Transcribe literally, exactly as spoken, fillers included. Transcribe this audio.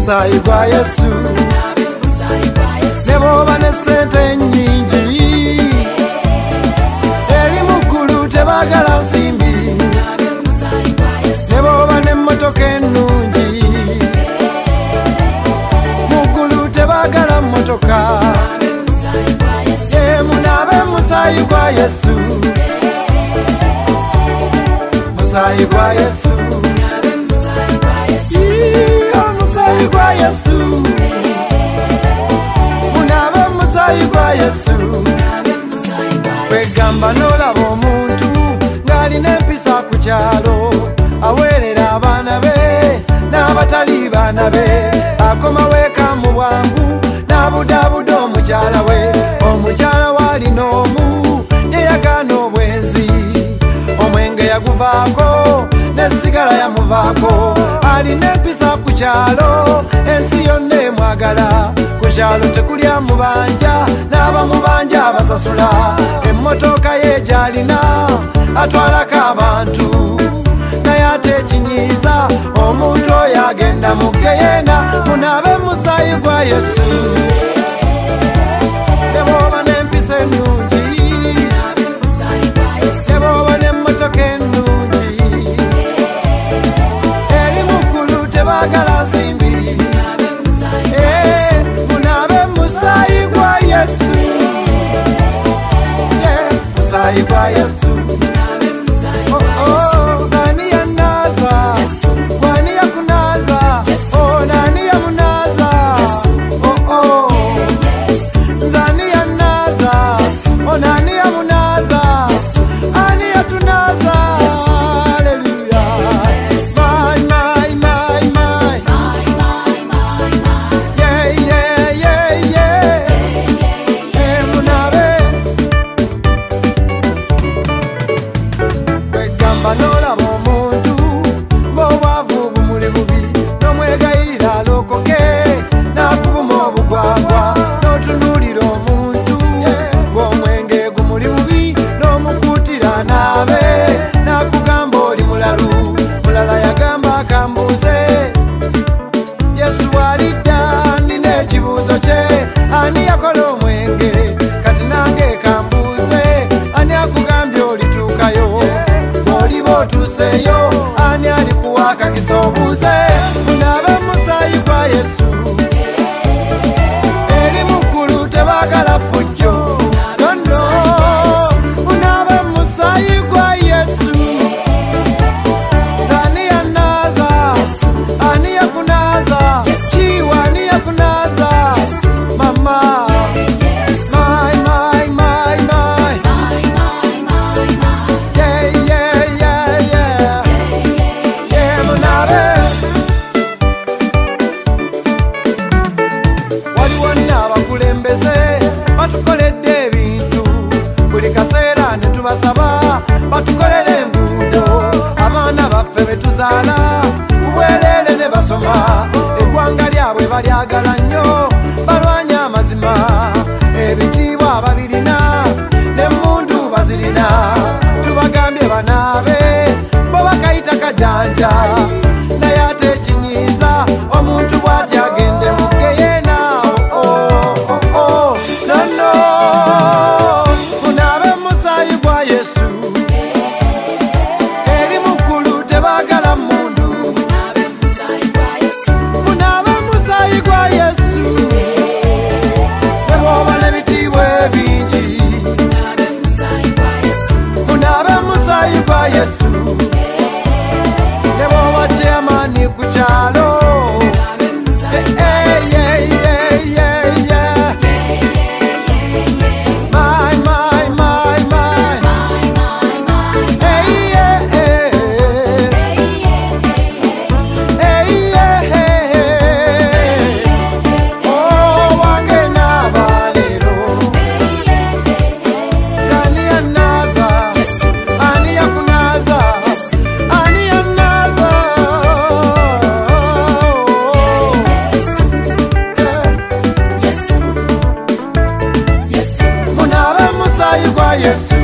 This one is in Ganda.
musayi gwa Yesu neboba ne sente nyingi eri muggulu tebagala nsimbi neboba ne mmotoka ennungi muggulu tebagala mmotoka ye munabe musayi gwa Yesu musayi gwa Yesu musayi gwa Yesu munabe musayi gwa Yesu kwegamba n'olaba omuntu ng'alina empisa ku kyalo aweerera abaana be n'abatali baana be akoma weeka mu bwangu n'abudaabuda omukyala we omukyala waalina omu ye yagaana obwenzi omwenge yaguvaako n'essigala yamuvaako alina empisa ku kyalo ensi yonna emwagala ku kyalo tekulya mubanja n'abamubanja abasasula emmotoka ye gy'alina atwalako abantu naye ate ekinyiiza omuntu oyo agenda mu Geyeena munabe musayi gwa Yesu neboba n'empisa ennungi neboba n'emmotoka ennungi eri muggulu tebagala nsimbi munabe musayi gwa Yesu musayi gwa Yesu n'olaba omuntu ng'obwavu bumuli bubi n'omwegayirira alokoke n'akubuma obugwagwa n'otunuulira omuntu ng'omwenge gumuli bubi n'omukuutira naabe n'akugamba oli mulalu mulala yagamba akambuuze Yesu alidda nina ekibuuzo kye ani yakola omwenge kati nange kambuuze ani akugambye olituukayo otuseyo ani alikuwa kakisobuze munabe musayi gwa Yesu eri muggulu tebagala fujjo nono munabe musayi gwa Yesu ani yanaza ani yakunaza kiwa ani yakunaza mama batukoledde ebintu buli kaseera ne tubasaba batukolere enguudo abaana baffe betuzaala ku bwereere ne basoma eggwanga lyabwe balyagala nnyo balwanya amazima ebitiibwa babirina n'emmundu bazirina tubagambye banaabe bo bakayita kajanja naye ate ekinyiiza omuntu bw'ati agende mu Geyeena munabe musayi gwa Yesu eri muggulu tebagala mmundu munabe musayi gwa Yesu neboba n'ebitiibwa ebingi munabe musayi gwa Yesu neboba kyamaani ku kyalo Yes.